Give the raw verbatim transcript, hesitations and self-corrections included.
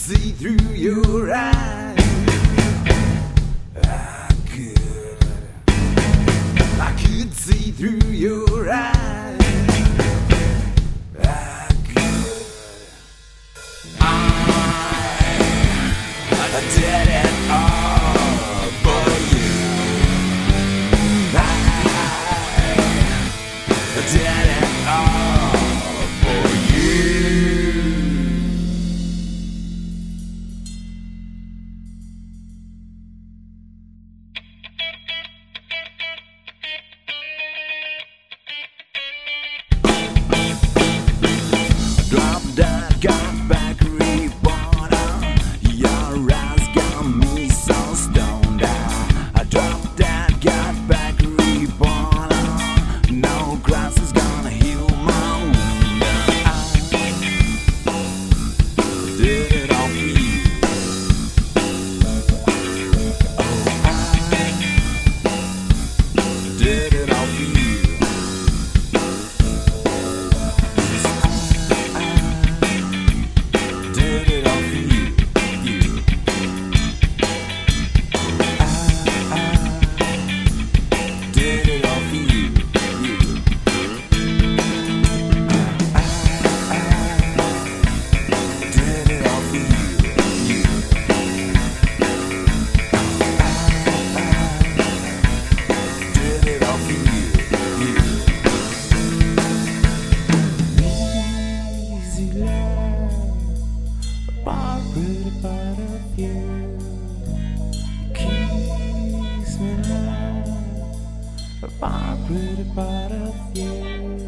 see through your eyes. I could, I could see through your eyes. I could, I, I did it all for you. I, I did it all for you. Drop that, got back, reborn. Your eyes got me so stoned out. I dropped that, got back, reborn. No grass is gonna heal my wound. I did it all for you. Oh, I did it all for you. Pretty part of you keeps me alive. A pretty part of you.